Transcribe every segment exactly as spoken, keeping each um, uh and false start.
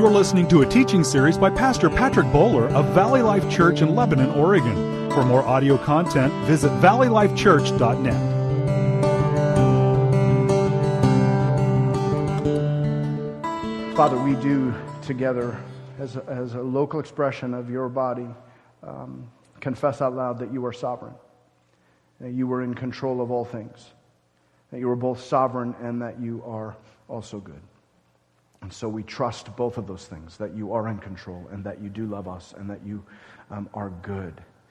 You're listening to a teaching series by Pastor Patrick Bowler of Valley Life Church in Lebanon, Oregon. For more audio content, visit valley life church dot net. Father, we do together, as a, as a local expression of your body, um, confess out loud that you are sovereign, that you are in control of all things, that you are both sovereign and that you are also good. And so we trust both of those things, that you are in control and that you do love us and that you um, are good.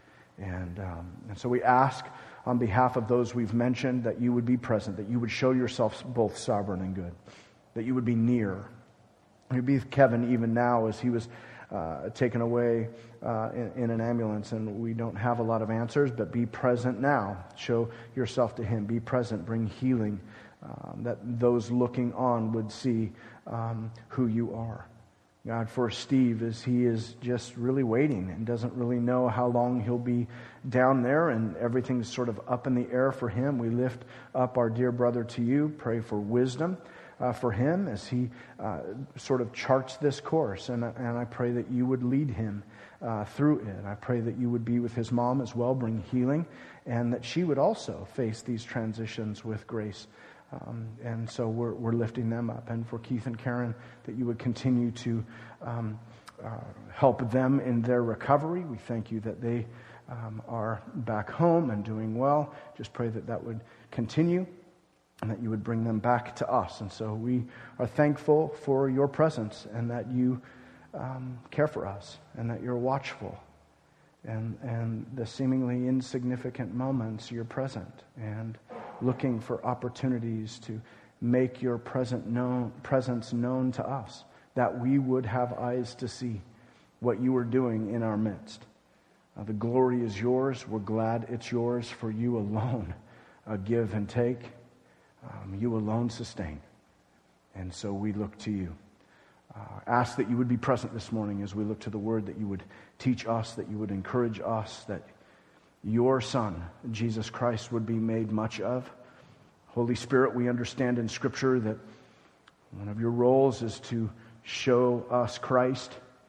And, um, and so we ask on behalf of those we've mentioned that you would be present, that you would show yourself both sovereign and good, that you would be near. You'd be with Kevin even now as he was uh, taken away uh, in, in an ambulance, and we don't have a lot of answers, but be present now. Show yourself to him. Be present. Bring healing, um, that those looking on would see um, who you are. God, for Steve, as he is just really waiting and doesn't really know how long he'll be down there, and everything's sort of up in the air for him. We lift up our dear brother to you. Pray for wisdom Uh, for him as he uh, sort of charts this course, and, and I pray that you would lead him uh, through it. I pray that you would be with his mom as well, bring healing, and that she would also face these transitions with grace. Um, and so we're, we're lifting them up. And for Keith and Karen, that you would continue to um, uh, help them in their recovery. We thank you that they um, are back home and doing well. Just pray that that would continue, and that you would bring them back to us. And so we are thankful for your presence, and that you um, care for us, and that you're watchful. And, and the seemingly insignificant moments, you're present, and looking for opportunities to make your present known, presence known to us, that we would have eyes to see what you are doing in our midst. Uh, the glory is yours. We're glad it's yours, for you alone uh, give and take. Um, you alone sustain. And so we look to you. Uh, ask that you would be present this morning as we look to the Word, that you would teach us, that you would encourage us, that your Son, Jesus Christ, would be made much of. Holy Spirit, we understand in Scripture that one of your roles is to show us Christ.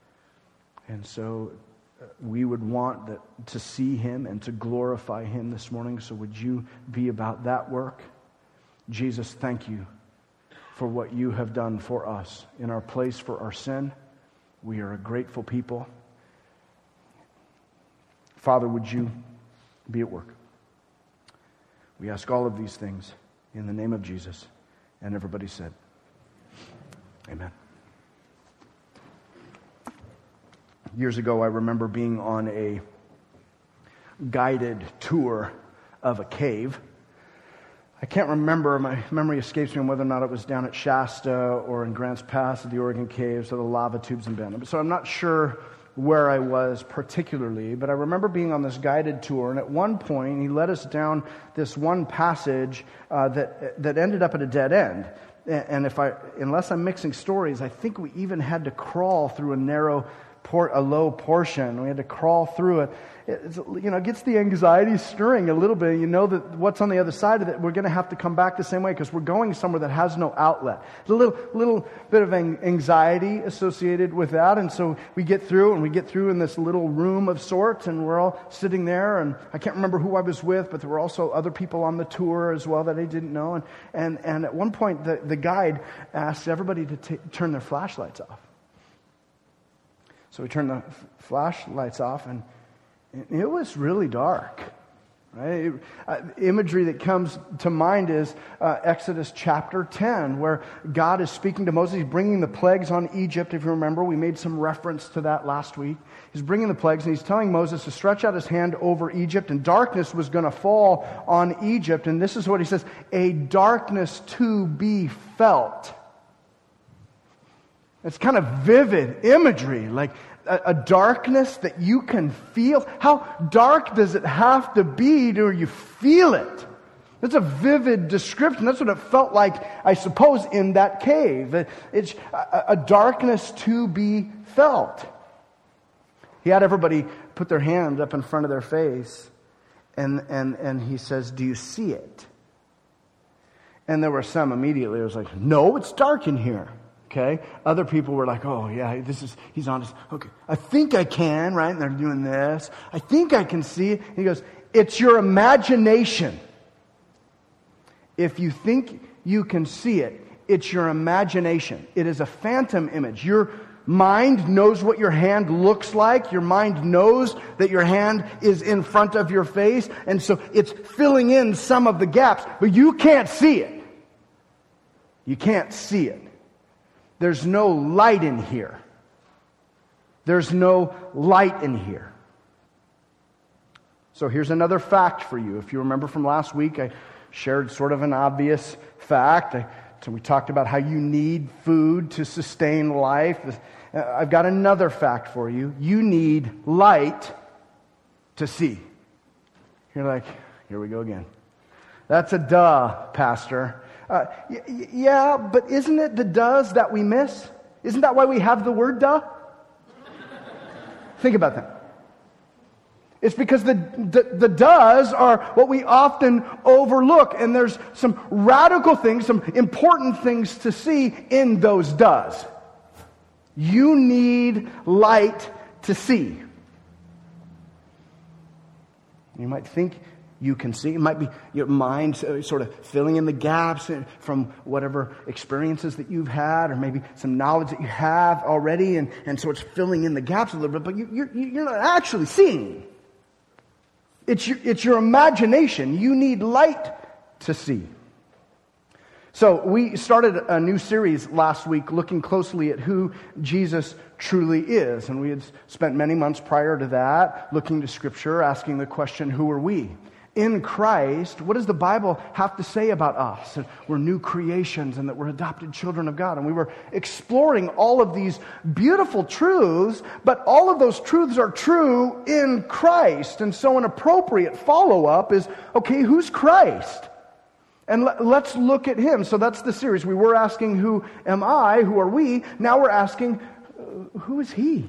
And so we would want that, to see him and to glorify him this morning. So would you be about that work? Jesus, thank you for what you have done for us in our place for our sin. We are a grateful people. Father, would you be at work? We ask all of these things in the name of Jesus. And everybody said, amen. Years ago, I remember being on a guided tour of a cave. I can't remember, my memory escapes me on whether or not it was down at Shasta or in Grants Pass at the Oregon Caves or the lava tubes in Bend. So I'm not sure where I was particularly, but I remember being on this guided tour, and at one point he led us down this one passage uh, that that ended up at a dead end. And if I, unless I'm mixing stories, I think we even had to crawl through a narrow Port, a low portion. We had to crawl through it. It's, you know, it gets the anxiety stirring a little bit. You know that what's on the other side of it, we're going to have to come back the same way because we're going somewhere that has no outlet. A little, little bit of anxiety associated with that. And so we get through, and we get through in this little room of sorts, and we're all sitting there. And I can't remember who I was with, but there were also other people on the tour as well that I didn't know. And and, and at one point, the, the guide asked everybody to t- turn their flashlights off. So we turned the f- flashlights off, and it was really dark. Right? Uh, imagery that comes to mind is uh, Exodus chapter ten, where God is speaking to Moses. He's bringing the plagues on Egypt, if you remember. We made some reference to that last week. He's bringing the plagues, and he's telling Moses to stretch out his hand over Egypt, and darkness was going to fall on Egypt. And this is what he says, a darkness to be felt. It's kind of vivid imagery, like a, a darkness that you can feel. How dark does it have to be to you feel it? That's a vivid description. That's what it felt like, I suppose, in that cave. It's a, a darkness to be felt. He had everybody put their hand up in front of their face, and and and he says, "Do you see it?" And there were some immediately, it was like, "No, it's dark in here." Okay? Other people were like, oh, yeah, this is, he's honest. Okay, I think I can, right? And they're doing this. I think I can see it. He goes, it's your imagination. If you think you can see it, it's your imagination. It is a phantom image. Your mind knows what your hand looks like. Your mind knows that your hand is in front of your face. And so it's filling in some of the gaps. But you can't see it. You can't see it. There's no light in here. There's no light in here. So here's another fact for you. If you remember from last week, I shared sort of an obvious fact. I, so we talked about how you need food to sustain life. I've got another fact for you. You need light to see. You're like, here we go again. That's a duh, Pastor. Uh, y- yeah, but isn't it the does that we miss? Isn't that why we have the word duh? Think about that. It's because the, the, the does are what we often overlook, and there's some radical things, some important things to see in those does. You need light to see. You might think you can see. It might be your mind sort of filling in the gaps from whatever experiences that you've had, or maybe some knowledge that you have already, and, and so it's filling in the gaps a little bit, but you, you're, you're not actually seeing. It's your, it's your imagination. You need light to see. So we started a new series last week looking closely at who Jesus truly is. And we had spent many months prior to that looking to Scripture, asking the question, who are we? In Christ, what does the Bible have to say about us? That we're new creations and that we're adopted children of God. And we were exploring all of these beautiful truths, but all of those truths are true in Christ. And so an appropriate follow-up is, okay, who's Christ? And let's look at Him. So that's the series. We were asking, who am I? Who are we? Now we're asking, who is He?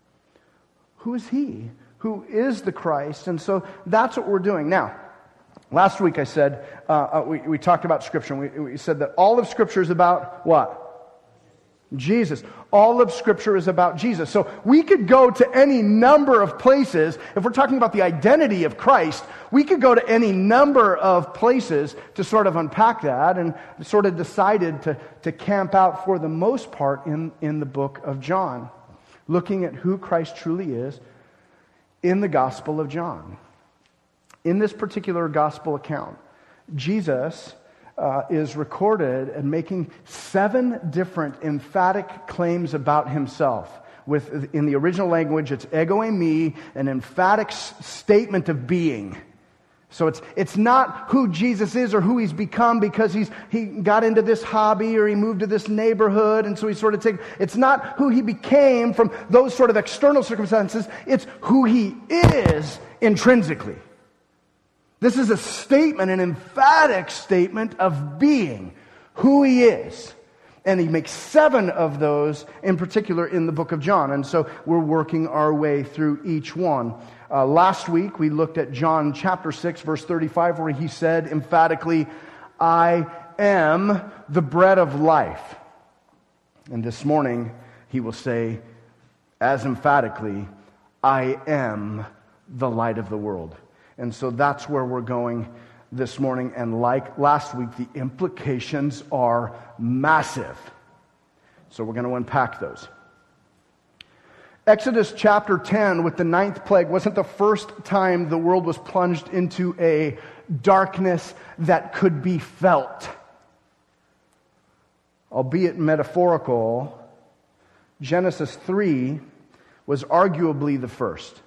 Who is He? Who is the Christ? And so that's what we're doing. Now, last week I said, uh, uh, we, we talked about Scripture. And we, we said that all of Scripture is about what? Jesus. All of Scripture is about Jesus. So we could go to any number of places. If we're talking about the identity of Christ, we could go to any number of places to sort of unpack that, and sort of decided to, to camp out for the most part in, in the book of John, looking at who Christ truly is in the Gospel of John. In this particular Gospel account, Jesus uh, is recorded and making seven different emphatic claims about Himself. With, in the original language, it's ego eimi, an emphatic s- statement of being. So it's it's not who Jesus is or who He's become because he's he got into this hobby or he moved to this neighborhood, and so he sort of take. It's not who He became from those sort of external circumstances. It's who He is intrinsically. This is a statement, an emphatic statement of being, who He is. And He makes seven of those in particular in the book of John. And so we're working our way through each one. Uh, last week we looked at John chapter six, verse thirty-five, where He said emphatically, I am the bread of life. And this morning He will say as emphatically, I am the light of the world. And so that's where we're going this morning. And like last week, the implications are massive. So we're going to unpack those. Exodus chapter ten with the ninth plague wasn't the first time the world was plunged into a darkness that could be felt. Albeit metaphorical, Genesis three was arguably the first.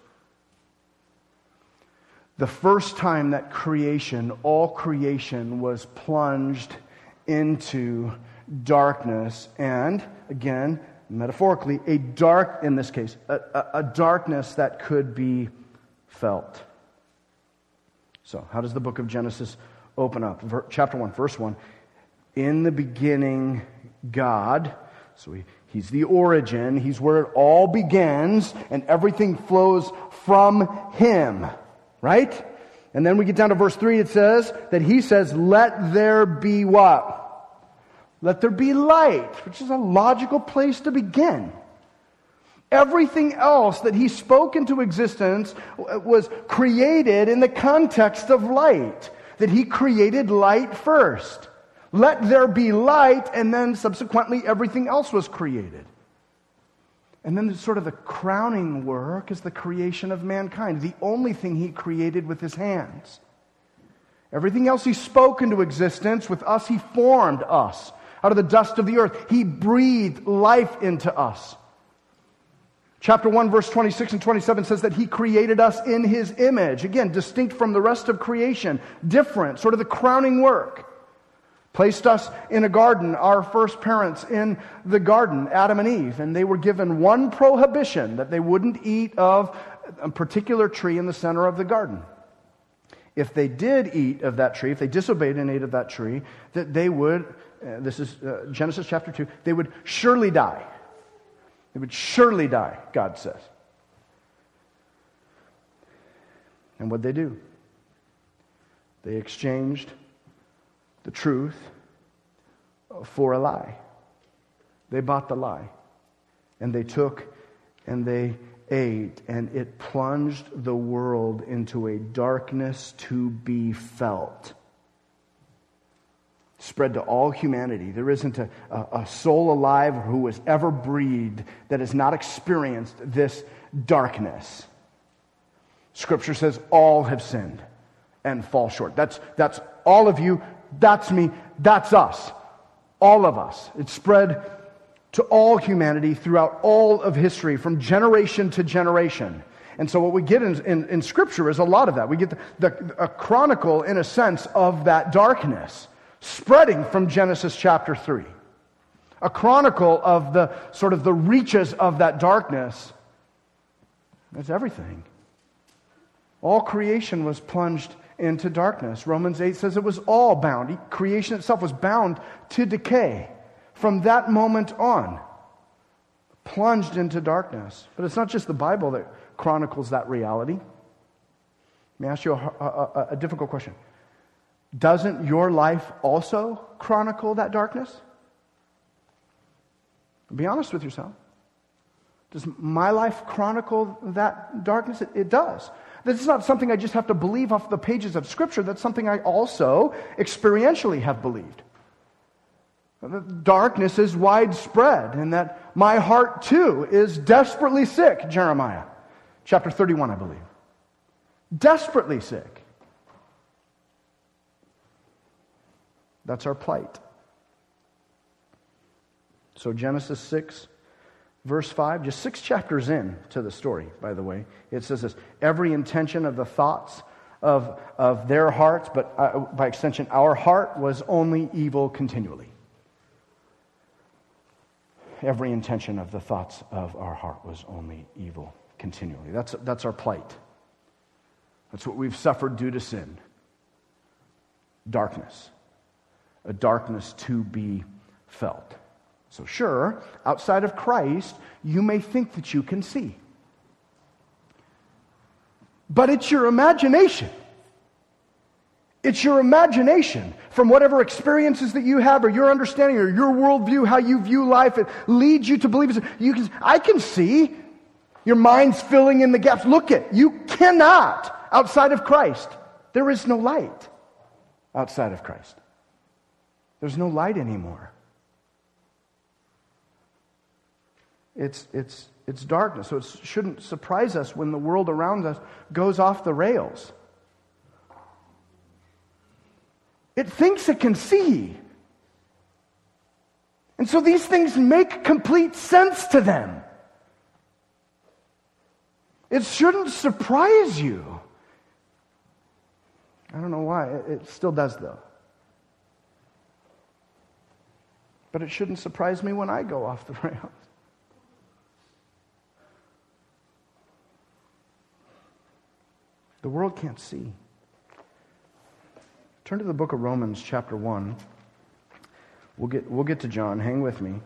The first time that creation, all creation, was plunged into darkness, and again, metaphorically, a dark, in this case, a, a, a darkness that could be felt. So, how does the book of Genesis open up? Ver, chapter one, verse one. In the beginning, God. So he, he's the origin. He's where it all begins, and everything flows from Him. Right? And then we get down to verse three, it says that He says, let there be what? Let there be light, which is a logical place to begin. Everything else that he spoke into existence was created in the context of light, that he created light first. Let there be light, and then subsequently everything else was created. And then sort of the crowning work is the creation of mankind, the only thing he created with his hands. Everything else he spoke into existence. With us, he formed us out of the dust of the earth. He breathed life into us. Chapter one, verse twenty-six and twenty-seven says that he created us in his image. Again, distinct from the rest of creation. Different, sort of the crowning work. Placed us in a garden, our first parents in the garden, Adam and Eve. And they were given one prohibition, that they wouldn't eat of a particular tree in the center of the garden. If they did eat of that tree, if they disobeyed and ate of that tree, that they would, uh, this is uh, Genesis chapter two, they would surely die. They would surely die, God says. And what'd they do? They exchanged the truth for a lie. They bought the lie. And they took and they ate, and it plunged the world into a darkness to be felt. Spread to all humanity. There isn't a, a, a soul alive who has ever breathed that has not experienced this darkness. Scripture says all have sinned and fall short. That's, that's all of you. That's me. That's us. All of us. It's spread to all humanity throughout all of history, from generation to generation. And so what we get in, in, in Scripture is a lot of that. We get the, the, a chronicle, in a sense, of that darkness, spreading from Genesis chapter three. A chronicle of the sort of the reaches of that darkness. That's everything. All creation was plunged into darkness. Romans eight says it was all bound. Creation itself was bound to decay. From that moment on, plunged into darkness. But it's not just the Bible that chronicles that reality. Let me ask you a, a, a difficult question. Doesn't your life also chronicle that darkness? Be honest with yourself. Does my life chronicle that darkness? It, it does. This is not something I just have to believe off the pages of Scripture. That's something I also experientially have believed. The darkness is widespread, and that my heart too is desperately sick, Jeremiah chapter thirty-one, I believe. Desperately sick. That's our plight. So Genesis six, verse five, just six chapters in to the story, by the way, it says this: every intention of the thoughts of, of their hearts, but uh, by extension our heart, was only evil continually. Every intention of the thoughts of our heart was only evil continually. That's, that's our plight. That's what we've suffered due to sin. Darkness. A darkness to be felt. So sure, outside of Christ, you may think that you can see. But it's your imagination. It's your imagination from whatever experiences that you have, or your understanding, or your worldview, how you view life. It leads you to believe. You can, I can see. Your mind's filling in the gaps. Look it. You cannot outside of Christ. There is no light outside of Christ. There's no light anymore. It's, it's, it's darkness. So it shouldn't surprise us when the world around us goes off the rails. It thinks it can see. And so these things make complete sense to them. It shouldn't surprise you. I don't know why. It still does, though. But it shouldn't surprise me when I go off the rails. The world can't see. Turn to the book of Romans, chapter one. We'll get, we'll get to John. Hang with me.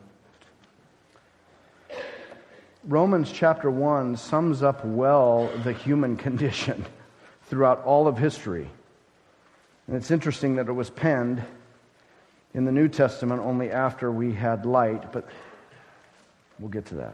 Romans chapter one sums up well the human condition throughout all of history. And it's interesting that it was penned in the New Testament only after we had light, but we'll get to that.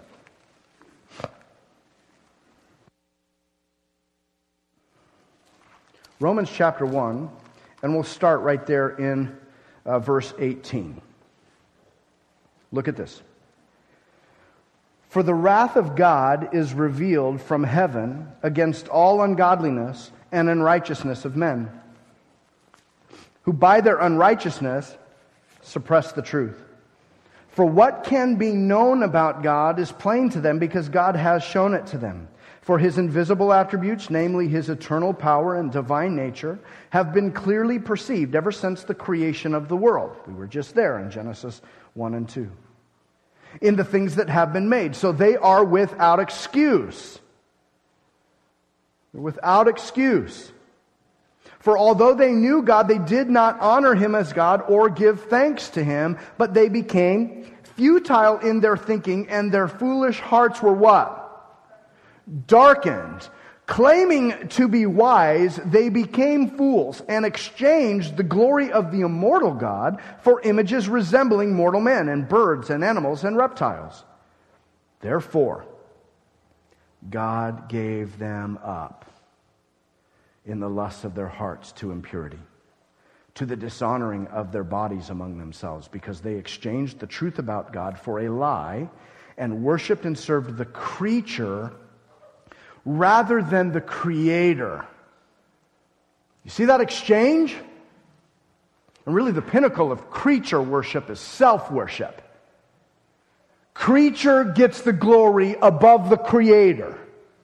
Romans chapter one, and we'll start right there in uh, verse eighteen. Look at this. For the wrath of God is revealed from heaven against all ungodliness and unrighteousness of men, who by their unrighteousness suppress the truth. For what can be known about God is plain to them, because God has shown it to them. For His invisible attributes, namely His eternal power and divine nature, have been clearly perceived ever since the creation of the world. We were just there in Genesis one and two. In the things that have been made. So they are without excuse. They're without excuse. For although they knew God, they did not honor Him as God or give thanks to Him, but they became futile in their thinking, and their foolish hearts were what? Darkened. Claiming to be wise, they became fools and exchanged the glory of the immortal God for images resembling mortal men and birds and animals and reptiles. Therefore, God gave them up in the lusts of their hearts to impurity, to the dishonoring of their bodies among themselves, because they exchanged the truth about God for a lie and worshipped and served the creature rather than the Creator. You see that exchange? And really the pinnacle of creature worship is self-worship. Creature gets the glory above the Creator.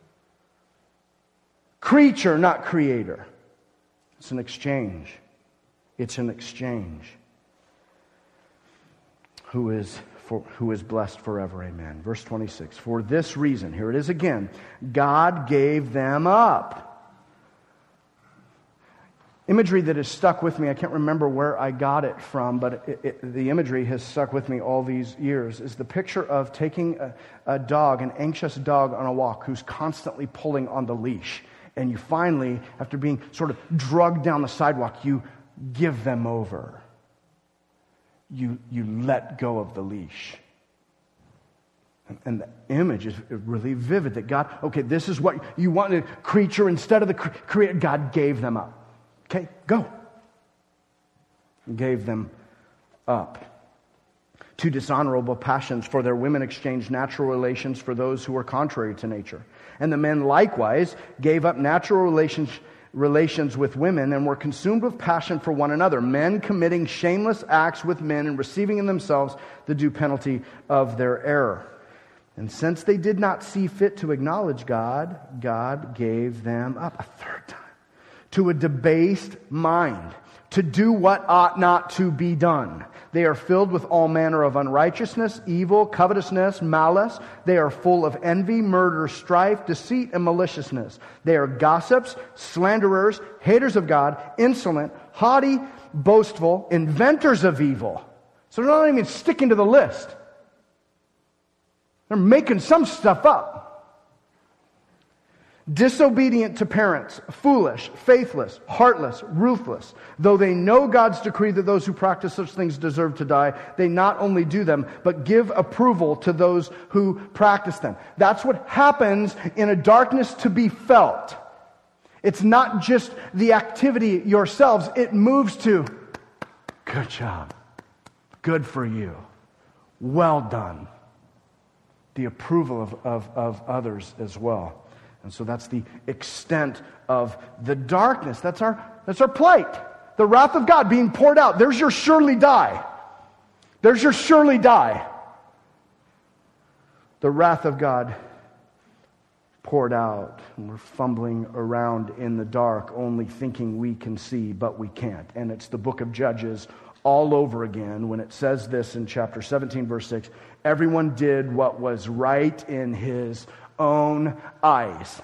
Creature, not Creator. It's an exchange. It's an exchange. Who is For, who is blessed forever, amen. Verse twenty-six, for this reason, here it is again, God gave them up. Imagery that has stuck with me, I can't remember where I got it from, but it, it, the imagery has stuck with me all these years, is the picture of taking a, a dog, an anxious dog on a walk who's constantly pulling on the leash. And you finally, after being sort of drugged down the sidewalk, you give them over. You you let go of the leash. And, and the image is really vivid that God, okay, this is what you wanted, creature instead of the cre- creator. God gave them up. Okay, go. Gave them up to dishonorable passions, for their women exchanged natural relations for those who were contrary to nature. And the men likewise gave up natural relations relations with women and were consumed with passion for one another, men committing shameless acts with men and receiving in themselves the due penalty of their error. And since they did not see fit to acknowledge God, God gave them up a third time to a debased mind, to do what ought not to be done. They are filled with all manner of unrighteousness, evil, covetousness, malice. They are full of envy, murder, strife, deceit, and maliciousness. They are gossips, slanderers, haters of God, insolent, haughty, boastful, inventors of evil. So they're not even sticking to the list. They're making some stuff up. Disobedient to parents, foolish, faithless, heartless, ruthless. Though they know God's decree that those who practice such things deserve to die, they not only do them, but give approval to those who practice them. That's what happens in a darkness to be felt. It's not just the activity yourselves. It moves to, good job, good for you, well done. The approval of, of, of others as well. And so that's the extent of the darkness. That's our, that's our plight. The wrath of God being poured out. There's your surely die. There's your surely die. The wrath of God poured out. And we're fumbling around in the dark, only thinking we can see, but we can't. And it's the book of Judges all over again when it says this in chapter seventeen, verse six. Everyone did what was right in his own eyes.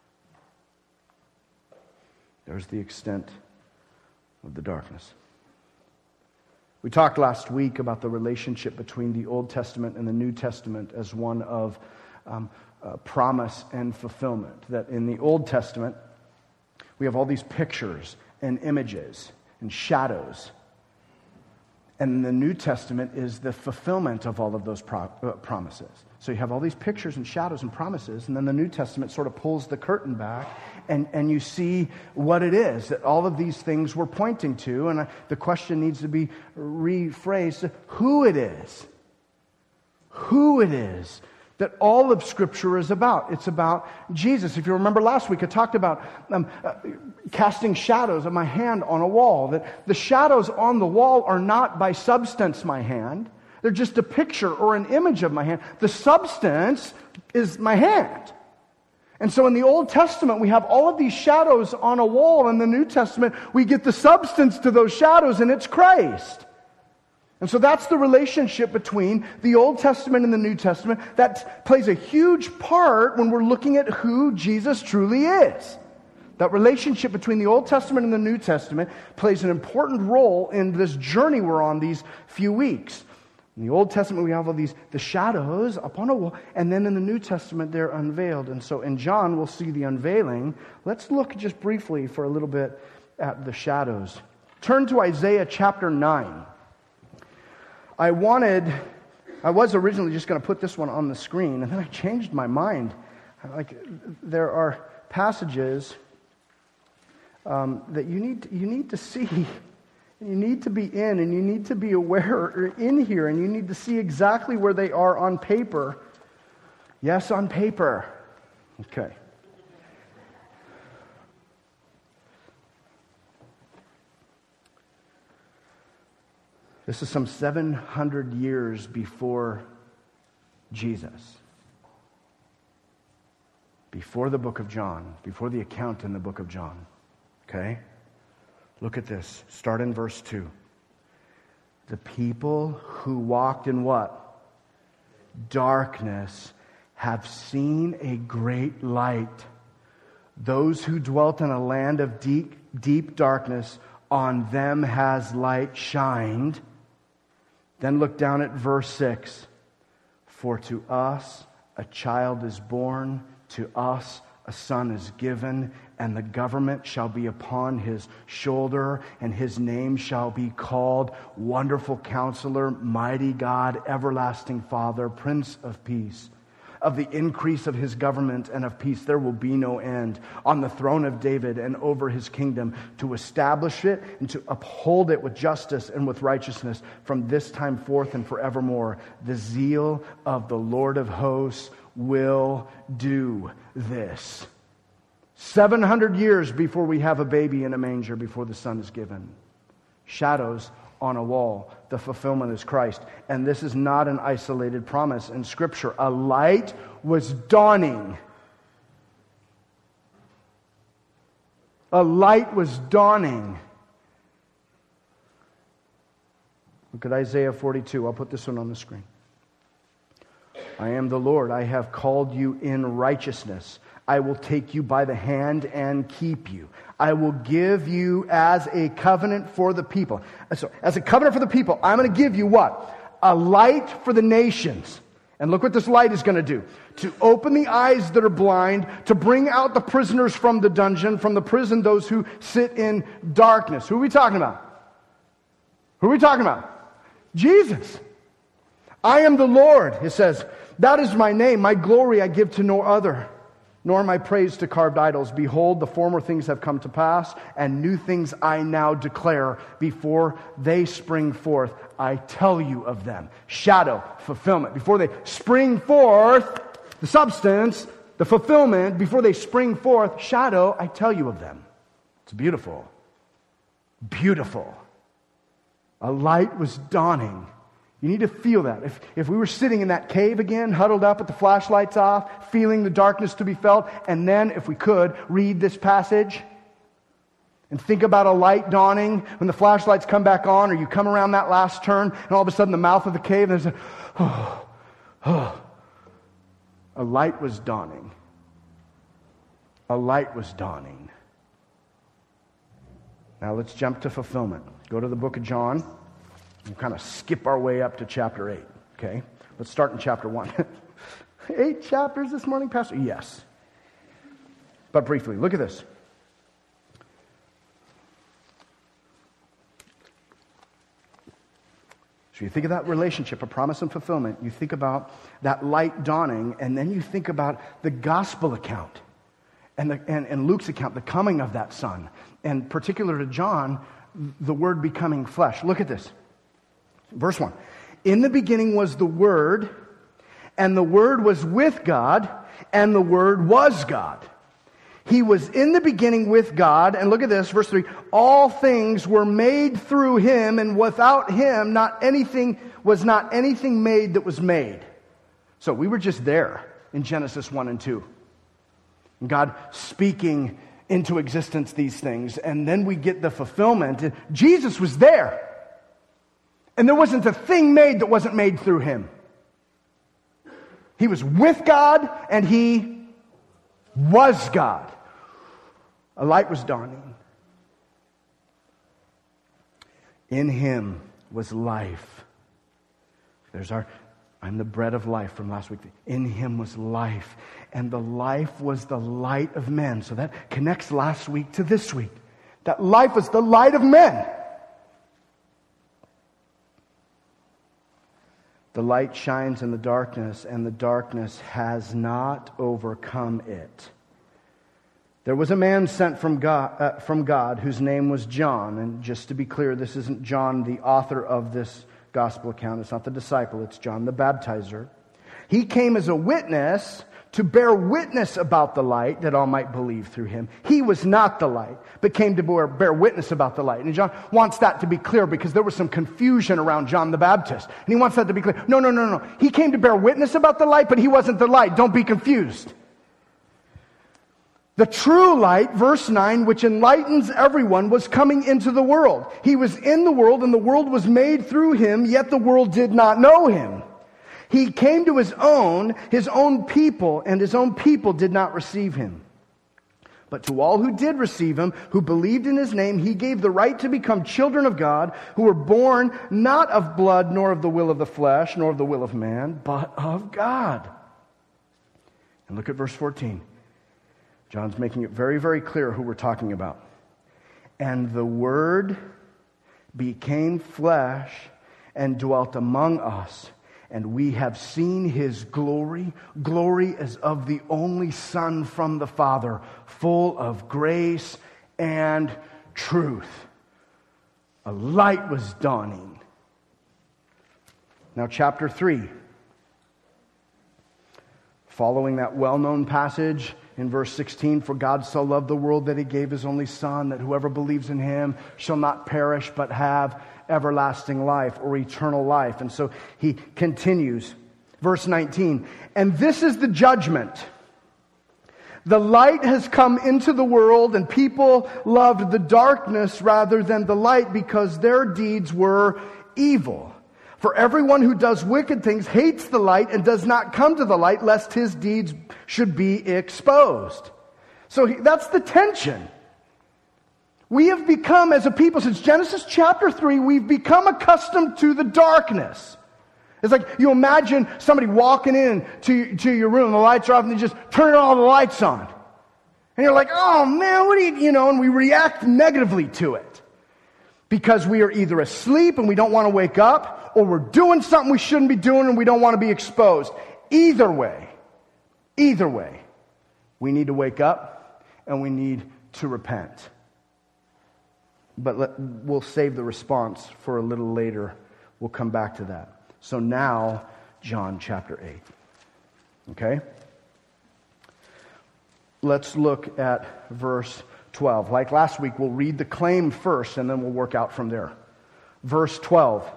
There's the extent of the darkness. We talked last week about the relationship between the Old Testament and the New Testament as one of um, uh, promise and fulfillment. That in the Old Testament, we have all these pictures and images and shadows. And the New Testament is the fulfillment of all of those pro- uh, promises. So you have all these pictures and shadows and promises, and then the New Testament sort of pulls the curtain back, and, and you see what it is that all of these things were pointing to. And uh, the question needs to be rephrased: who it is. Who it is that all of Scripture is about. It's about Jesus. If you remember last week, I talked about um, uh, casting shadows of my hand on a wall. That the shadows on the wall are not by substance my hand. They're just a picture or an image of my hand. The substance is my hand. And so in the Old Testament, we have all of these shadows on a wall. In the New Testament, we get the substance to those shadows, and it's Christ. And so that's the relationship between the Old Testament and the New Testament that plays a huge part when we're looking at who Jesus truly is. That relationship between the Old Testament and the New Testament plays an important role in this journey we're on these few weeks. In the Old Testament, we have all these, the shadows upon a wall, and then in the New Testament, they're unveiled. And so in John, we'll see the unveiling. Let's look just briefly for a little bit at the shadows. Turn to Isaiah chapter nine. I wanted, I was originally just going to put this one on the screen, and then I changed my mind. Like, there are passages um, that you need, you need to see, you need to be in, and you need to be aware or in here, and you need to see exactly where they are on paper. Yes, on paper. Okay. This is some seven hundred years before Jesus. Before the book of John. Before the account in the book of John. Okay? Look at this. Start in verse two. The people who walked in what? Darkness have seen a great light. Those who dwelt in a land of deep, deep darkness, on them has light shined. Then look down at verse six. For to us a child is born, to us a son is given, and the government shall be upon his shoulder, and his name shall be called Wonderful Counselor, Mighty God, Everlasting Father, Prince of Peace. Of the increase of his government and of peace there will be no end, on the throne of David and over his kingdom, to establish it and to uphold it with justice and with righteousness from this time forth and forevermore. The zeal of the Lord of hosts will do this. seven hundred years before we have a baby in a manger, before the Son is given. Shadows on a wall. The fulfillment is Christ. And this is not an isolated promise in Scripture. A light was dawning. A light was dawning. Look at Isaiah forty-two. I'll put this one on the screen. I am the Lord. I have called you in righteousness. I will take you by the hand and keep you. I will give you as a covenant for the people. So, as a covenant for the people, I'm going to give you what? A light for the nations. And look what this light is going to do. To open the eyes that are blind, to bring out the prisoners from the dungeon, from the prison, those who sit in darkness. Who are we talking about? Who are we talking about? Jesus. I am the Lord, it says. That is my name. My glory I give to no other, nor my praise to carved idols. Behold, the former things have come to pass, and new things I now declare. Before they spring forth, I tell you of them. Shadow, fulfillment. Before they spring forth, the substance, the fulfillment, before they spring forth, shadow, I tell you of them. It's beautiful. Beautiful. A light was dawning. You need to feel that. If, if we were sitting in that cave again, huddled up with the flashlights off, feeling the darkness to be felt, and then, if we could, read this passage and think about a light dawning when the flashlights come back on, or you come around that last turn, and all of a sudden the mouth of the cave, there's a, oh, oh. A light was dawning. A light was dawning. Now let's jump to fulfillment. Go to the book of John. We'll kind of skip our way up to chapter eight, okay? Let's start in chapter one. Eight chapters this morning, Pastor? Yes. But briefly, look at this. So you think of that relationship of promise and fulfillment, you think about that light dawning, and then you think about the gospel account and, the, and, and Luke's account, the coming of that Son, and particular to John, the Word becoming flesh. Look at this. Verse one. In the beginning was the Word, and the Word was with God, and the Word was God. He was in the beginning with God, and look at this, verse three, all things were made through Him, and without Him not anything was not anything made that was made. So we were just there in Genesis one and two. And God speaking into existence these things, and then we get the fulfillment. Jesus was there. And there wasn't a thing made that wasn't made through Him. He was with God, and He was God. A light was dawning. In Him was life. There's our, I'm the bread of life from last week. In Him was life. And the life was the light of men. So that connects last week to this week. That life was the light of men. The light shines in the darkness, and the darkness has not overcome it. There was a man sent from God, uh, from God whose name was John. And just to be clear, this isn't John, the author of this gospel account. It's not the disciple. It's John the baptizer. He came as a witness to bear witness about the light, that all might believe through him. He was not the light, but came to bear, bear witness about the light. And John wants that to be clear, because there was some confusion around John the Baptist. And he wants that to be clear. No, no, no, no. He came to bear witness about the light, but he wasn't the light. Don't be confused. The true light, verse nine, which enlightens everyone, was coming into the world. He was in the world, and the world was made through him, yet the world did not know him. He came to his own, his own people, and his own people did not receive him. But to all who did receive him, who believed in his name, he gave the right to become children of God, who were born not of blood, nor of the will of the flesh, nor of the will of man, but of God. And look at verse fourteen. John's making it very, very clear who we're talking about. And the Word became flesh and dwelt among us, and we have seen His glory, glory as of the only Son from the Father, full of grace and truth. A light was dawning. Now, chapter three. Following that well-known passage in verse sixteen, for God so loved the world that He gave His only Son, that whoever believes in Him shall not perish but have everlasting life, or eternal life. And so he continues, verse nineteen, and this is the judgment. The light has come into the world, and people loved the darkness rather than the light, because their deeds were evil. For everyone who does wicked things hates the light and does not come to the light, lest his deeds should be exposed. So that's the tension. We have become, as a people, since Genesis chapter three, we've become accustomed to the darkness. It's like you imagine somebody walking in to, to your room, the lights are off, and they just turn all the lights on. And you're like, oh man, what do you, you know, and we react negatively to it. Because we are either asleep and we don't want to wake up, or we're doing something we shouldn't be doing and we don't want to be exposed. Either way, either way, we need to wake up and we need to repent. But let, we'll save the response for a little later. We'll come back to that. So now, John chapter eight. Okay? Let's look at verse twelve. Like last week, we'll read the claim first and then we'll work out from there. Verse twelve.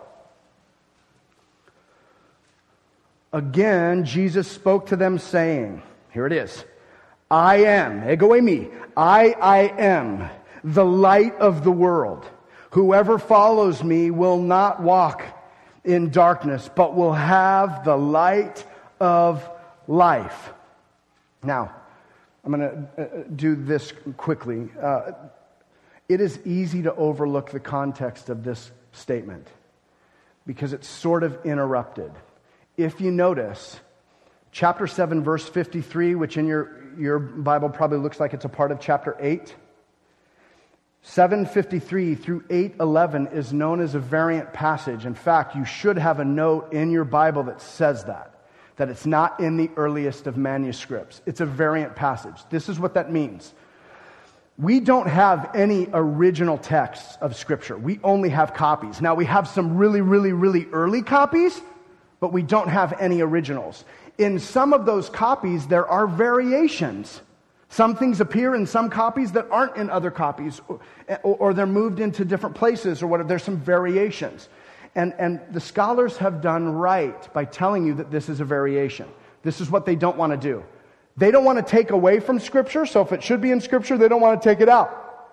Again, Jesus spoke to them saying, here it is, I am, ego eimi, I, I am the light of the world. Whoever follows me will not walk in darkness, but will have the light of life. Now, I'm going to do this quickly. Uh, it is easy to overlook the context of this statement because it's sort of interrupted. If you notice, chapter seven, verse fifty-three, which in your, your Bible probably looks like it's a part of chapter eight, seven fifty-three through eight eleven is known as a variant passage. In fact, you should have a note in your Bible that says that, that it's not in the earliest of manuscripts. It's a variant passage. This is what that means. We don't have any original texts of Scripture. We only have copies. Now, we have some really, really, really early copies, but we don't have any originals. In some of those copies, there are variations. Some things appear in some copies that aren't in other copies, or, or they're moved into different places, or whatever. There's some variations. And, and the scholars have done right by telling you that this is a variation. This is what they don't want to do. They don't want to take away from Scripture, so if it should be in Scripture, they don't want to take it out.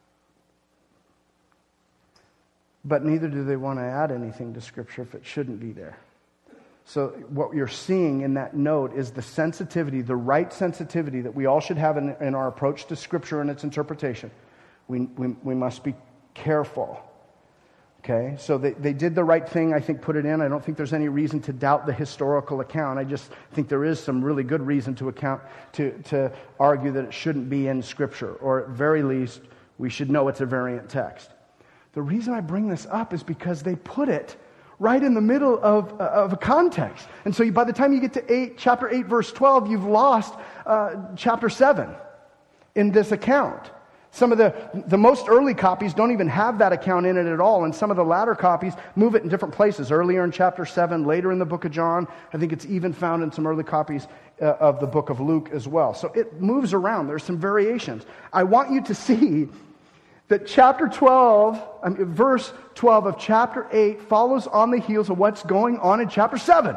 But neither do they want to add anything to Scripture if it shouldn't be there. So what you're seeing in that note is the sensitivity, the right sensitivity that we all should have in, in our approach to Scripture and its interpretation. We, we, we must be careful. Okay, so they, they did the right thing, I think, put it in. I don't think there's any reason to doubt the historical account. I just think there is some really good reason to account to, to argue that it shouldn't be in Scripture, or at very least, we should know it's a variant text. The reason I bring this up is because they put it right in the middle of, uh, of a context. And so you, by the time you get to eight, chapter eight, verse twelve, you've lost uh, chapter seven in this account. Some of the, the most early copies don't even have that account in it at all, and some of the latter copies move it in different places. Earlier in chapter seven, later in the book of John. I think it's even found in some early copies uh, of the book of Luke as well. So it moves around. There's some variations. I want you to see that chapter twelve, I mean, verse twelve of chapter eight follows on the heels of what's going on in chapter seven.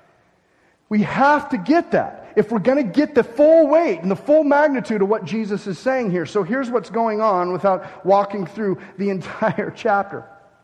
We have to get that if we're going to get the full weight and the full magnitude of what Jesus is saying here. So here's what's going on without walking through the entire chapter.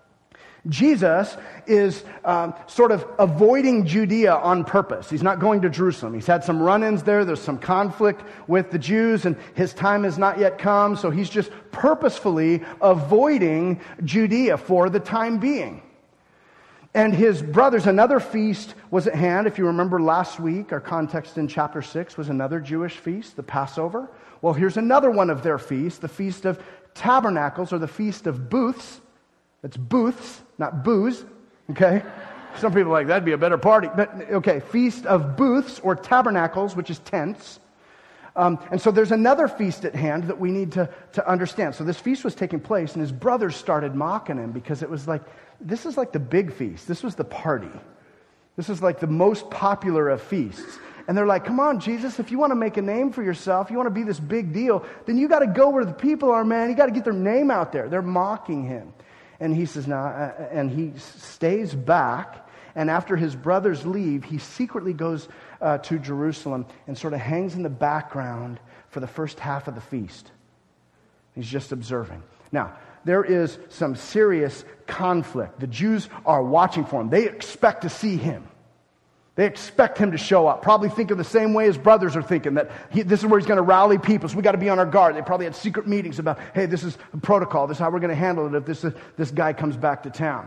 Jesus is um, sort of avoiding Judea on purpose. He's not going to Jerusalem. He's had some run-ins there. There's some conflict with the Jews, and his time has not yet come. So he's just purposefully avoiding Judea for the time being. And his brothers, another feast was at hand. If you remember last week, our context in chapter six was another Jewish feast, the Passover. Well, here's another one of their feasts, the Feast of Tabernacles, or the Feast of Booths. It's booths, not booze, okay? Some people are like, that'd be a better party. But, okay, Feast of Booths, or Tabernacles, which is tents. Um, and so there's another feast at hand that we need to, to understand. So this feast was taking place, and his brothers started mocking him because it was like, this is like the big feast. This was the party. This is like the most popular of feasts. And they're like, come on, Jesus, if you want to make a name for yourself, you want to be this big deal, then you got to go where the people are, man. You got to get their name out there. They're mocking him. And he says, no, nah, and he stays back. And after his brothers leave, he secretly goes uh, to Jerusalem and sort of hangs in the background for the first half of the feast. He's just observing. Now, there is some serious conflict. The Jews are watching for him. They expect to see him. They expect him to show up. Probably thinking the same way his brothers are thinking, that he, this is where he's going to rally people, so we got to be on our guard. They probably had secret meetings about, hey, this is protocol. This is how we're going to handle it if this, this guy comes back to town.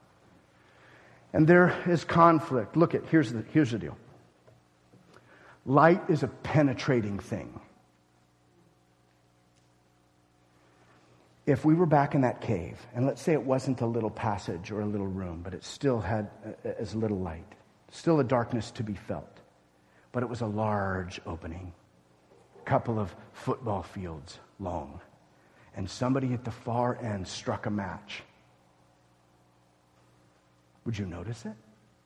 And there is conflict. Look at, here's the, here's the deal. Light is a penetrating thing. If we were back in that cave, and let's say it wasn't a little passage or a little room, but it still had a, as little light, still a darkness to be felt, but it was a large opening, a couple of football fields long, and somebody at the far end struck a match. Would you notice it?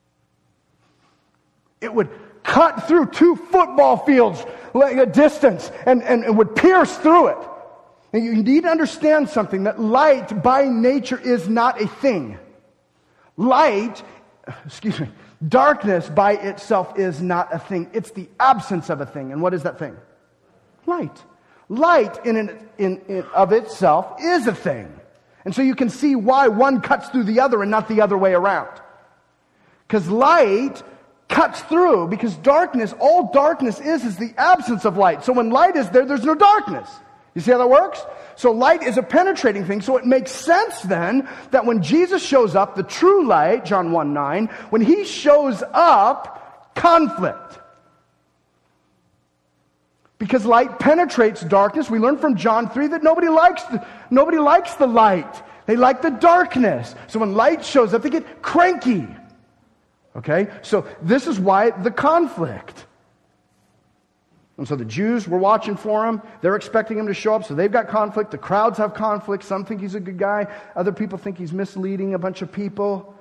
It would cut through two football fields like a distance and, and it would pierce through it. And you need to understand something, that light by nature is not a thing. Light, excuse me, darkness by itself is not a thing. It's the absence of a thing. And what is that thing? Light. Light in and in, in of itself is a thing. And so you can see why one cuts through the other and not the other way around. Because light cuts through, because darkness, all darkness is, is the absence of light. So when light is there, there's no darkness. You see how that works? So light is a penetrating thing, so it makes sense then that when Jesus shows up, the true light, John one nine, when he shows up, conflict. Because light penetrates darkness. We learn from John three that nobody likes the, nobody likes the light. They like the darkness. So when light shows up, they get cranky. Okay? So this is why the conflict. And so the Jews were watching for him. They're expecting him to show up, so they've got conflict. The crowds have conflict. Some think he's a good guy. Other people think he's misleading a bunch of people.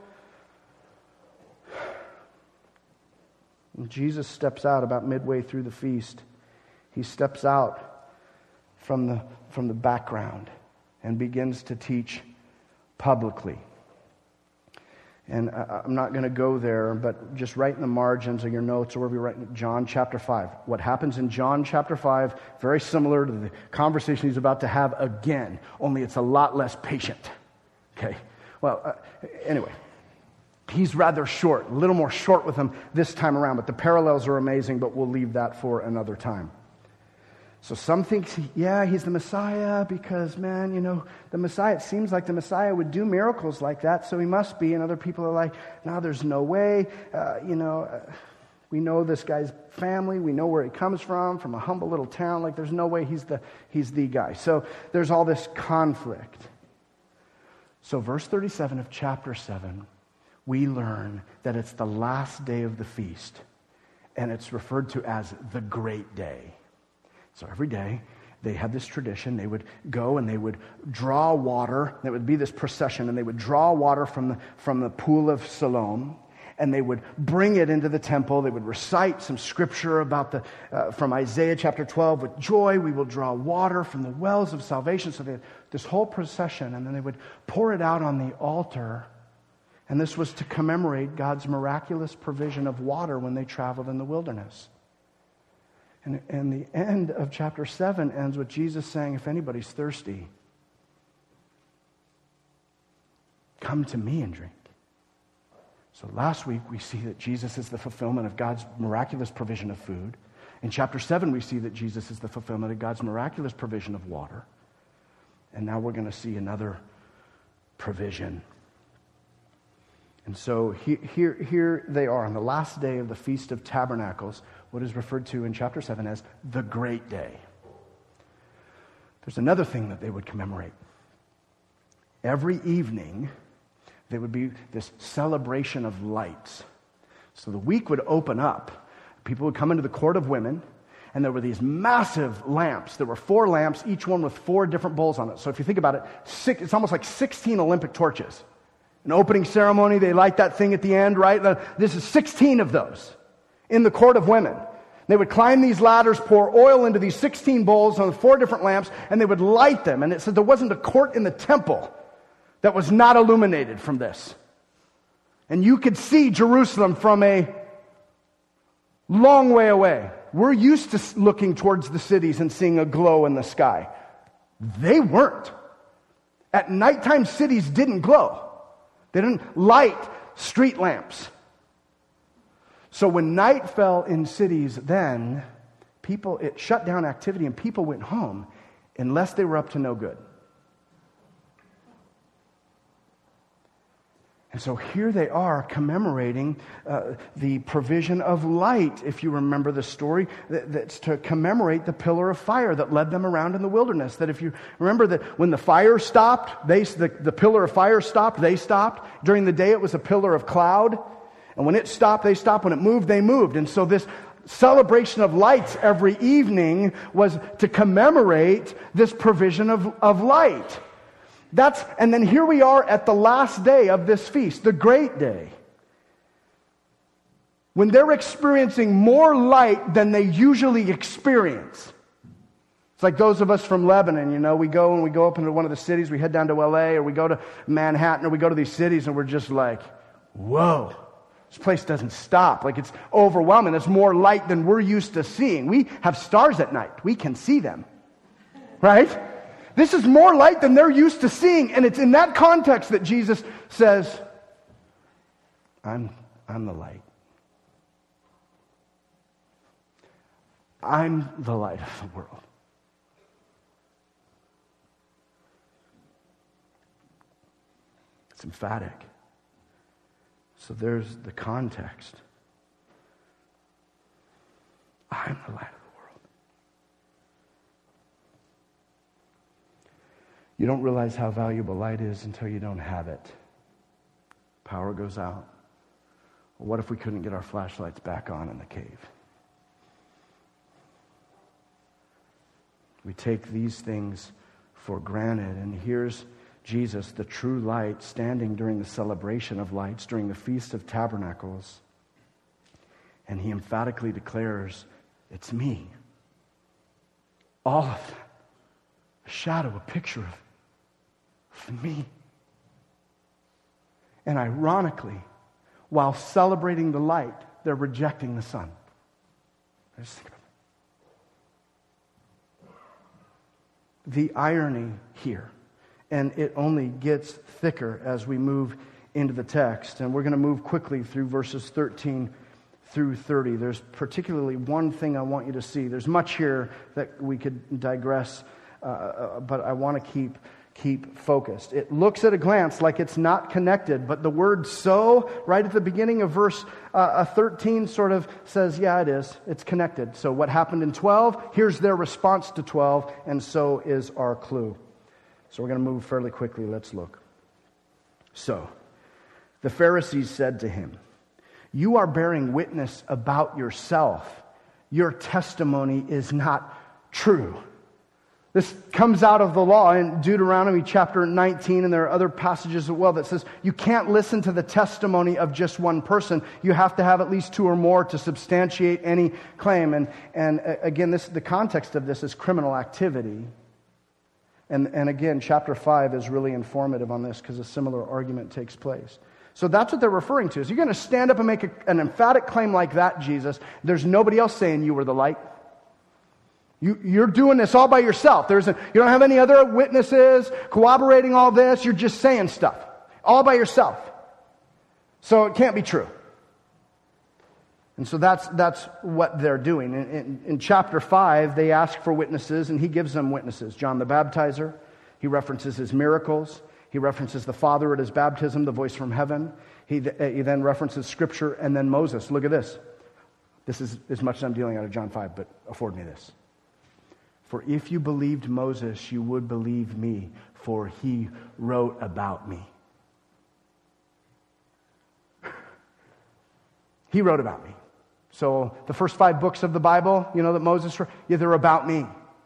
And Jesus steps out about midway through the feast. He steps out from the, from the background and begins to teach publicly. And I'm not going to go there, but just write in the margins of your notes or wherever you write John chapter five. What happens in John chapter five, very similar to the conversation he's about to have again, only it's a lot less patient. Okay? Well, uh, anyway, he's rather short, a little more short with him this time around, but the parallels are amazing, but we'll leave that for another time. So some think, yeah, he's the Messiah because, man, you know, the Messiah, it seems like the Messiah would do miracles like that, so he must be. And other people are like, no, there's no way. Uh, you know, uh, we know this guy's family. We know where he comes from, from a humble little town. Like, there's no way he's the, he's the guy. So there's all this conflict. So verse thirty-seven of chapter seven, we learn that it's the last day of the feast, and it's referred to as the great day. So every day, they had this tradition. They would go and they would draw water. There would be this procession, and they would draw water from the, from the pool of Siloam, and they would bring it into the temple. They would recite some scripture about the uh, from Isaiah chapter twelve. With joy, we will draw water from the wells of salvation. So they had this whole procession, and then they would pour it out on the altar. And this was to commemorate God's miraculous provision of water when they traveled in the wilderness. And, and the end of chapter seven ends with Jesus saying, if anybody's thirsty, come to me and drink. So last week we see that Jesus is the fulfillment of God's miraculous provision of food. In chapter seven we see that Jesus is the fulfillment of God's miraculous provision of water. And now we're going to see another provision. And so he, here, here they are on the last day of the Feast of Tabernacles, what is referred to in chapter seven as the Great Day. There's another thing that they would commemorate. Every evening, there would be this celebration of lights. So the week would open up. People would come into the court of women, and there were these massive lamps. There were four lamps, each one with four different bowls on it. So if you think about it, six, it's almost like sixteen Olympic torches. An opening ceremony, they light that thing at the end, right? This is sixteen of those in the court of women. They would climb these ladders, pour oil into these sixteen bowls on the four different lamps, and they would light them. And it said there wasn't a court in the temple that was not illuminated from this. And you could see Jerusalem from a long way away. We're used to looking towards the cities and seeing a glow in the sky. They weren't. At nighttime, cities didn't glow. They didn't light street lamps. So when night fell in cities then, people, it shut down activity and people went home unless they were up to no good. And so here they are commemorating uh, the provision of light, if you remember the story, that, that's to commemorate the pillar of fire that led them around in the wilderness. That if you remember that when the fire stopped, they, the, the pillar of fire stopped, they stopped. During the day it was a pillar of cloud. And when it stopped, they stopped. When it moved, they moved. And so this celebration of lights every evening was to commemorate this provision of, of light. That's, and then here we are at the last day of this feast, the great day, when they're experiencing more light than they usually experience. It's like those of us from Lebanon, you know, we go and we go up into one of the cities, we head down to L A, or we go to Manhattan, or we go to these cities, and we're just like, whoa, this place doesn't stop. Like, it's overwhelming. It's more light than we're used to seeing. We have stars at night. We can see them, right? This is more light than they're used to seeing. And it's in that context that Jesus says, I'm, I'm the light. I'm the light of the world. It's emphatic. So there's the context. I'm the light of the world. You don't realize how valuable light is until you don't have it. Power goes out. Well, what if we couldn't get our flashlights back on in the cave? We take these things for granted, and here's Jesus, the true light, standing during the celebration of lights, during the Feast of Tabernacles, and he emphatically declares, it's me. All of that. A shadow, a picture of, of me. And ironically, while celebrating the light, they're rejecting the sun. I just think about that. The irony here, and it only gets thicker as we move into the text. And we're going to move quickly through verses thirteen through thirty. There's particularly one thing I want you to see. There's much here that we could digress, uh, but I want to keep keep focused. It looks at a glance like it's not connected, but the word so, right at the beginning of verse uh, thirteen, sort of says, yeah, it is. It's connected. So what happened in twelve, here's their response to twelve, and so is our clue. So we're going to move fairly quickly. Let's look. So, the Pharisees said to him, you are bearing witness about yourself. Your testimony is not true. This comes out of the law in Deuteronomy chapter nineteen, and there are other passages as well that says you can't listen to the testimony of just one person. You have to have at least two or more to substantiate any claim. And and again, this the context of this is criminal activity. And and again, chapter five is really informative on this because a similar argument takes place. So that's what they're referring to. Is you're going to stand up and make a, an emphatic claim like that, Jesus. There's nobody else saying you were the light. You, you're doing this all by yourself. There's a, you don't have any other witnesses corroborating all this. You're just saying stuff all by yourself. So it can't be true. And so that's that's what they're doing. In, in, in chapter five, they ask for witnesses, and he gives them witnesses. John the Baptizer, he references his miracles. He references the Father at his baptism, the voice from heaven. He, th- he then references Scripture and then Moses. Look at this. This is as much as I'm dealing out of John five, but afford me this. For if you believed Moses, you would believe me, for he wrote about me. He wrote about me. So the first five books of the Bible, you know, that Moses wrote, yeah, they're about me.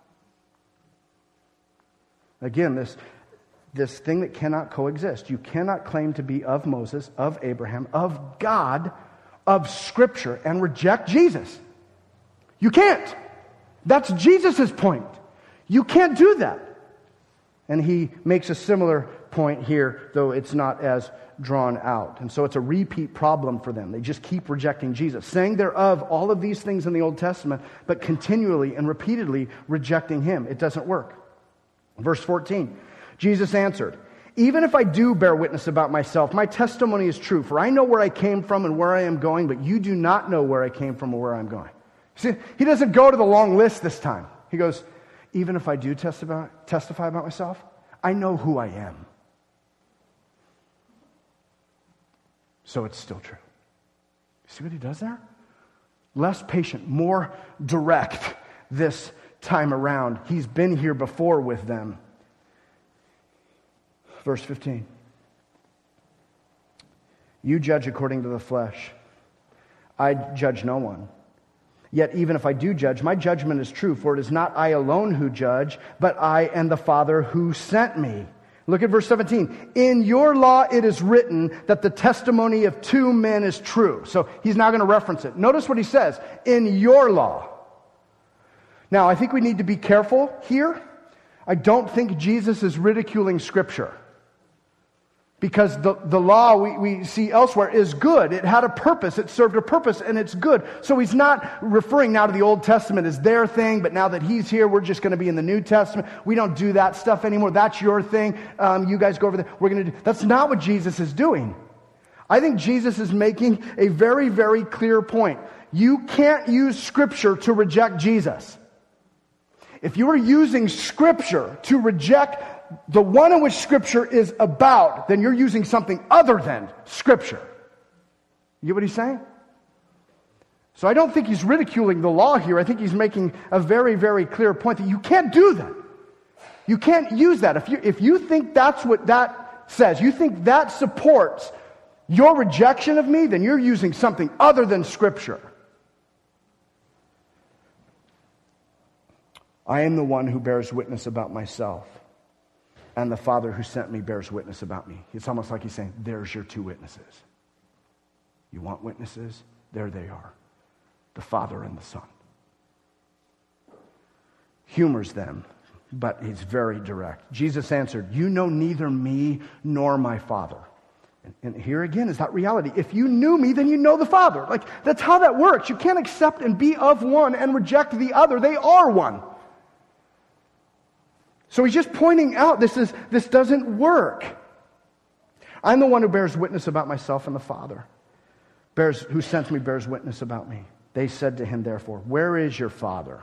Again, this, this thing that cannot coexist. You cannot claim to be of Moses, of Abraham, of God, of Scripture, and reject Jesus. You can't. That's Jesus' point. You can't do that. And he makes a similar point here, though it's not as drawn out. And so it's a repeat problem for them. They just keep rejecting Jesus, saying they're of all of these things in the Old Testament, but continually and repeatedly rejecting him. It doesn't work. Verse fourteen, Jesus answered, even if I do bear witness about myself, my testimony is true, for I know where I came from and where I am going, but you do not know where I came from or where I'm going. See, he doesn't go to the long list this time. He goes, even if I do testify, testify about myself, I know who I am. So it's still true. See what he does there? Less patient, more direct this time around. He's been here before with them. Verse fifteen. You judge according to the flesh. I judge no one. Yet even if I do judge, my judgment is true, for it is not I alone who judge, but I and the Father who sent me. Look at verse seventeen. In your law it is written that the testimony of two men is true. So he's now going to reference it. Notice what he says. In your law. Now, I think we need to be careful here. I don't think Jesus is ridiculing Scripture. Because the, the law we, we see elsewhere is good. It had a purpose. It served a purpose, and it's good. So he's not referring now to the Old Testament as their thing, but now that he's here, we're just going to be in the New Testament. We don't do that stuff anymore. That's your thing. Um, you guys go over there. We're going to do. That's not what Jesus is doing. I think Jesus is making a very, very clear point. You can't use Scripture to reject Jesus. If you are using Scripture to reject the one in which Scripture is about, then you're using something other than Scripture. You get what he's saying? So I don't think he's ridiculing the law here. I think he's making a very, very clear point that you can't do that. You can't use that. If you, if you think that's what that says, you think that supports your rejection of me, then you're using something other than Scripture. I am the one who bears witness about myself, and the Father who sent me bears witness about me. It's almost like he's saying, there's your two witnesses. You want witnesses? There they are. The Father and the Son. Humors them, but he's very direct. Jesus answered, you know neither me nor my Father. And, and here again is that reality. If you knew me, then you know the Father. Like, that's how that works. You can't accept and be of one and reject the other. They are one. So he's just pointing out this is this doesn't work. I'm the one who bears witness about myself, and the Father bears who sent me bears witness about me. They said to him, therefore, where is your Father?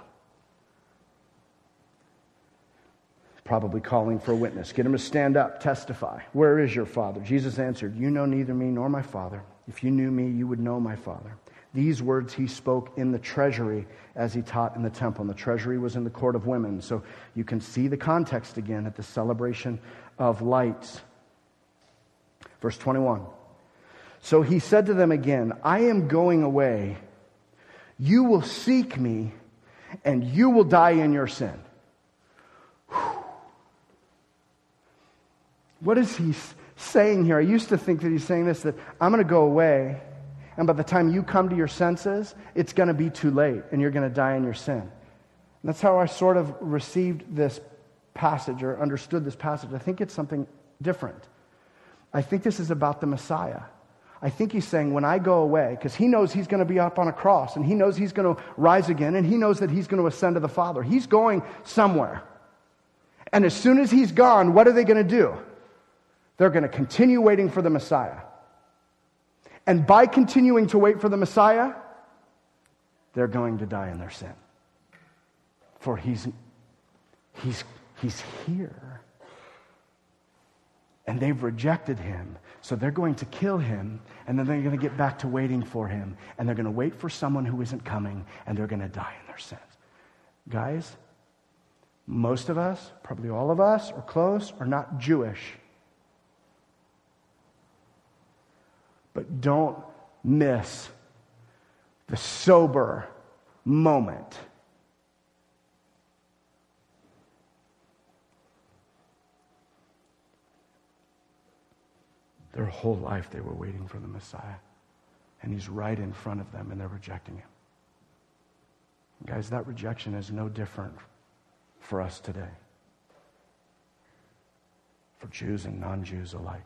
Probably calling for a witness. Get him to stand up, testify. Where is your Father? Jesus answered, you know neither me nor my Father. If you knew me, you would know my Father. These words he spoke in the treasury as he taught in the temple. And the treasury was in the court of women. So you can see the context again at the celebration of lights. Verse twenty-one. So he said to them again, I am going away. You will seek me, and you will die in your sin. Whew. What is he saying here? I used to think that he's saying this, that I'm going to go away, and by the time you come to your senses, it's going to be too late, and you're going to die in your sin. And that's how I sort of received this passage, or understood this passage. I think it's something different. I think this is about the Messiah. I think he's saying, when I go away, because he knows he's going to be up on a cross, and he knows he's going to rise again, and he knows that he's going to ascend to the Father. He's going somewhere. And as soon as he's gone, what are they going to do? They're going to continue waiting for the Messiah. And by continuing to wait for the Messiah, they're going to die in their sin. For he's, he's, he's here. And they've rejected him. So they're going to kill him, and then they're going to get back to waiting for him. And they're going to wait for someone who isn't coming, and they're going to die in their sins. Guys, most of us, probably all of us, or close, are not Jewish. But don't miss the sober moment. Their whole life they were waiting for the Messiah. And he's right in front of them, and they're rejecting him. Guys, that rejection is no different for us today. For Jews and non-Jews alike.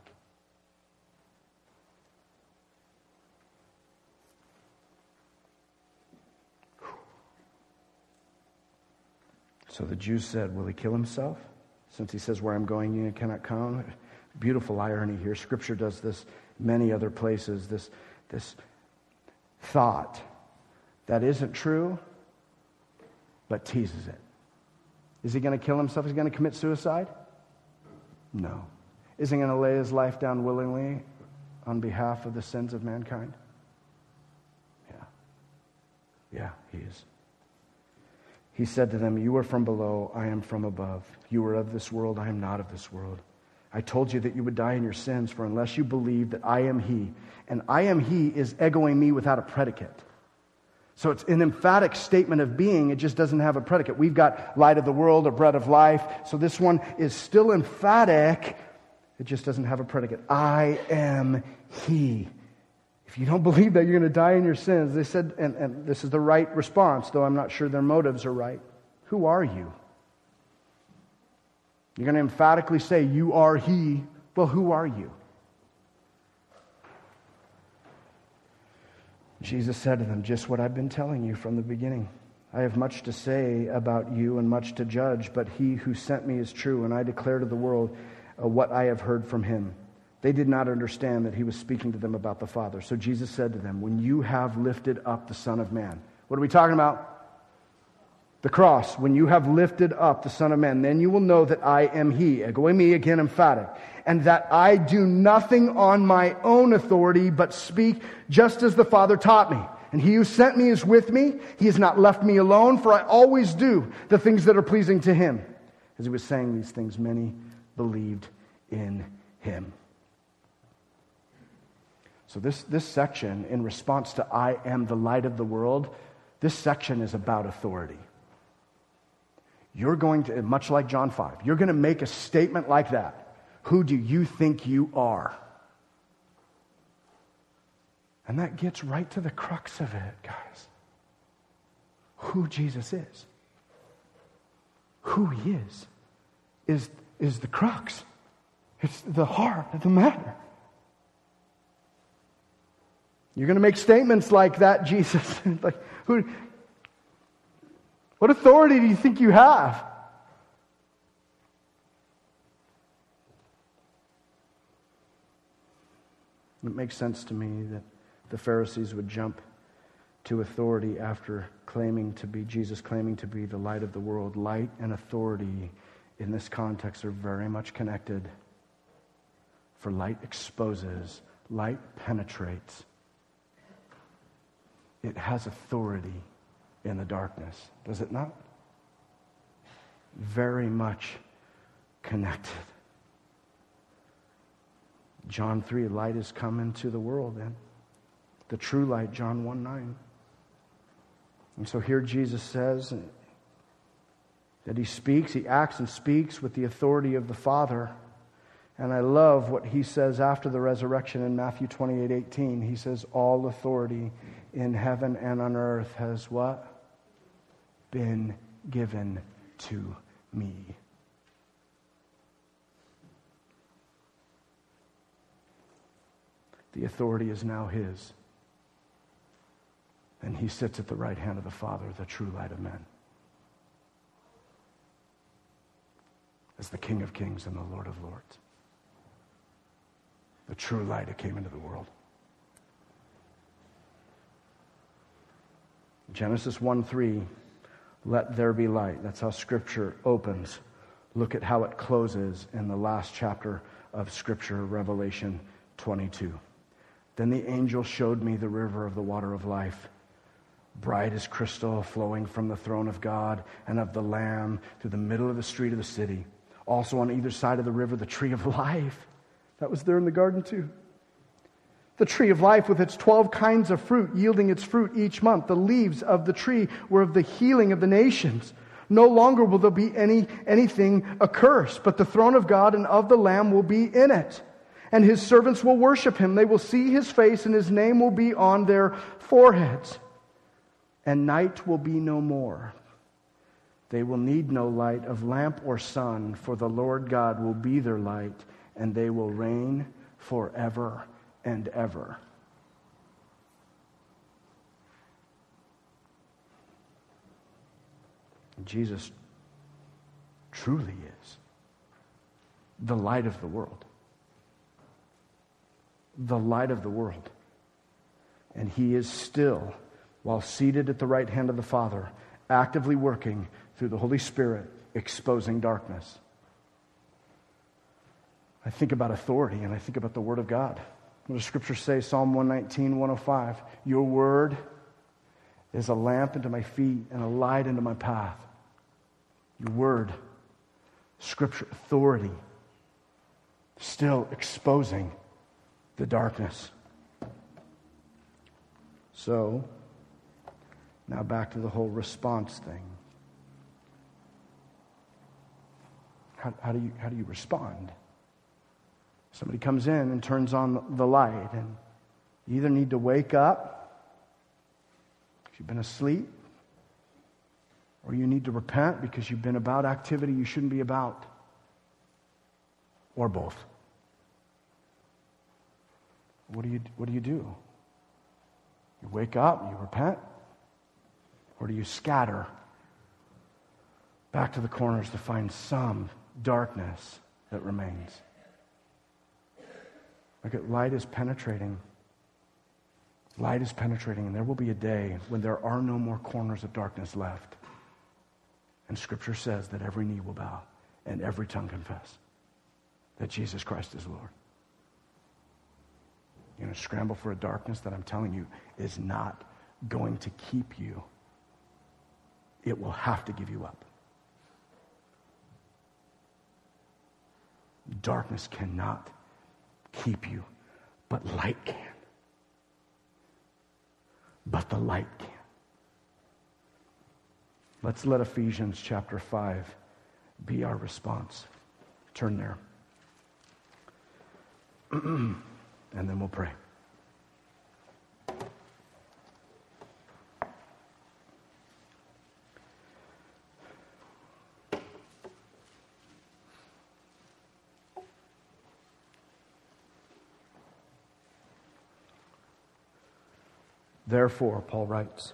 So the Jews said, will he kill himself? Since he says, where I'm going, you cannot come. Beautiful irony here. Scripture does this many other places. This, this thought that isn't true, but teases it. Is he going to kill himself? Is he going to commit suicide? No. Is he going to lay his life down willingly on behalf of the sins of mankind? Yeah. Yeah, he is. He said to them, you are from below, I am from above. You are of this world, I am not of this world. I told you that you would die in your sins, for unless you believe that I am he, and I am he is egoing me without a predicate. So it's an emphatic statement of being, it just doesn't have a predicate. We've got light of the world or bread of life, so this one is still emphatic, it just doesn't have a predicate. I am he. If you don't believe that, you're going to die in your sins. They said, and, and this is the right response, though I'm not sure their motives are right. Who are you? You're going to emphatically say, you are he. Well, who are you? Jesus said to them, just what I've been telling you from the beginning. I have much to say about you and much to judge, but he who sent me is true, and I declare to the world uh, what I have heard from him. They did not understand that he was speaking to them about the Father. So Jesus said to them, when you have lifted up the Son of Man. What are we talking about? The cross. When you have lifted up the Son of Man, then you will know that I am he. Ego me, again emphatic. And that I do nothing on my own authority, but speak just as the Father taught me. And he who sent me is with me. He has not left me alone, for I always do the things that are pleasing to him. As he was saying these things, many believed in him. So this, this section, in response to I am the light of the world, this section is about authority. You're going to, much like John five, you're going to make a statement like that. Who do you think you are? And that gets right to the crux of it, guys. Who Jesus is. Who he is, is, is the crux. It's the heart of the matter. You're going to make statements like that, Jesus. like, who? What authority do you think you have? It makes sense to me that the Pharisees would jump to authority after claiming to be, Jesus claiming to be the light of the world. Light and authority in this context are very much connected. For light exposes, light penetrates. It has authority in the darkness, does it not? Very much connected. John three, light has come into the world, and the true light, John one nine. And so here Jesus says that he speaks, he acts and speaks with the authority of the Father. And I love what he says after the resurrection in Matthew twenty-eight eighteen. He says, all authority in heaven and on earth has what? Been given to me. The authority is now his. And he sits at the right hand of the Father, the true light of men. As the King of Kings and the Lord of Lords. The true light that came into the world. Genesis one three, let there be light. That's how Scripture opens. Look at how it closes in the last chapter of Scripture, Revelation twenty-two. Then the angel showed me the river of the water of life, bright as crystal, flowing from the throne of God and of the Lamb through the middle of the street of the city. Also on either side of the river, the tree of life. That was there in the garden too. The tree of life with its twelve kinds of fruit, yielding its fruit each month. The leaves of the tree were of the healing of the nations. No longer will there be any anything accursed, but the throne of God and of the Lamb will be in it. And his servants will worship him. They will see his face, and his name will be on their foreheads. And night will be no more. They will need no light of lamp or sun, for the Lord God will be their light, and they will reign forever and ever. Jesus truly is the light of the world. The light of the world. And he is still, while seated at the right hand of the Father, actively working through the Holy Spirit, exposing darkness. I think about authority and I think about the Word of God. What does Scripture say? Psalm one nineteen, one oh five. Your Word is a lamp unto my feet and a light unto my path. Your Word, Scripture, authority, still exposing the darkness. So, now back to the whole response thing. How, how do you how do you respond? Somebody comes in and turns on the light, and you either need to wake up if you've been asleep, or you need to repent because you've been about activity you shouldn't be about, or both. What do you what do you do? You wake up, you repent, or do you scatter back to the corners to find some darkness that remains? Look at light is penetrating. Light is penetrating, and there will be a day when there are no more corners of darkness left. And Scripture says that every knee will bow and every tongue confess that Jesus Christ is Lord. You're going to scramble for a darkness that I'm telling you is not going to keep you. It will have to give you up. Darkness cannot keep you, but light can. But the light can. Let's let Ephesians chapter five be our response. Turn there. And then we'll pray. Therefore, Paul writes,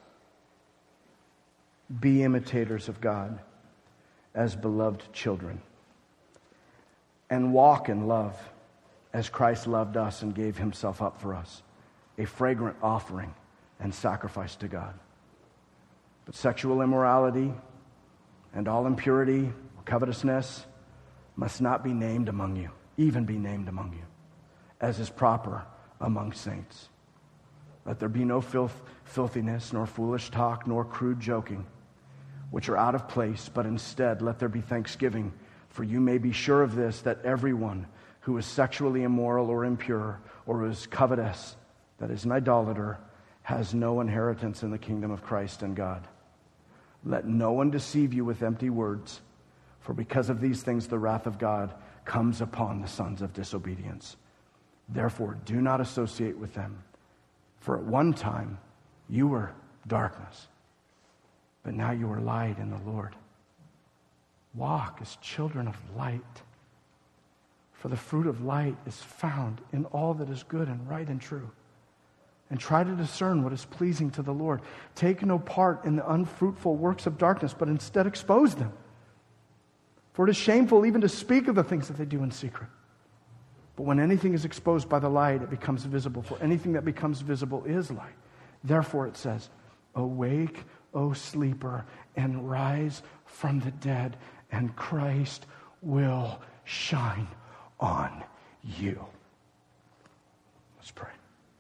be imitators of God as beloved children, and walk in love as Christ loved us and gave himself up for us, a fragrant offering and sacrifice to God. But sexual immorality and all impurity or covetousness must not be named among you, even be named among you, as is proper among saints. Let there be no filth, filthiness, nor foolish talk, nor crude joking, which are out of place, but instead let there be thanksgiving. For you may be sure of this, that everyone who is sexually immoral or impure, or who is covetous, that is an idolater, has no inheritance in the kingdom of Christ and God. Let no one deceive you with empty words, for because of these things the wrath of God comes upon the sons of disobedience. Therefore, do not associate with them. For at one time you were darkness, but now you are light in the Lord. Walk as children of light, for the fruit of light is found in all that is good and right and true. And try to discern what is pleasing to the Lord. Take no part in the unfruitful works of darkness, but instead expose them. For it is shameful even to speak of the things that they do in secret. But when anything is exposed by the light, it becomes visible. For anything that becomes visible is light. Therefore it says, awake, O sleeper, and rise from the dead, and Christ will shine on you. Let's pray.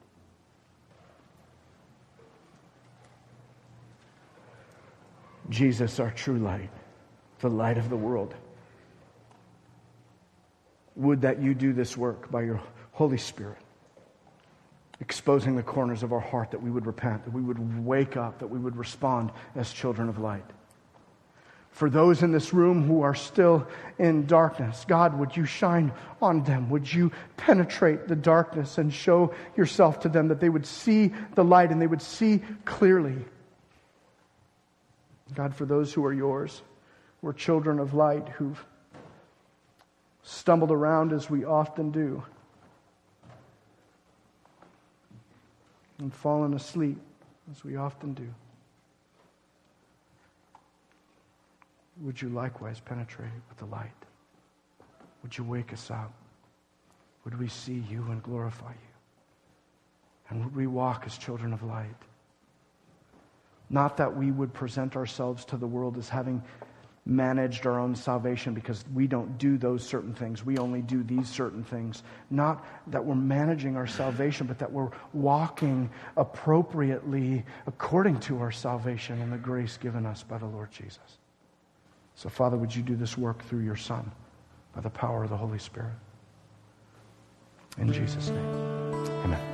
Jesus, our true light, the light of the world. Would that you do this work by your Holy Spirit, exposing the corners of our heart, that we would repent, that we would wake up, that we would respond as children of light. For those in this room who are still in darkness, God, would you shine on them? Would you penetrate the darkness and show yourself to them, that they would see the light and they would see clearly? God, for those who are yours, who are children of light, who've stumbled around as we often do, and fallen asleep as we often do, would you likewise penetrate with the light? Would you wake us up? Would we see you and glorify you? And would we walk as children of light? Not that we would present ourselves to the world as having managed our own salvation, because we don't do those certain things. We only do these certain things. Not that we're managing our salvation, but that we're walking appropriately according to our salvation and the grace given us by the Lord Jesus. So, Father, would you do this work through your Son by the power of the Holy Spirit? In Jesus' name, amen.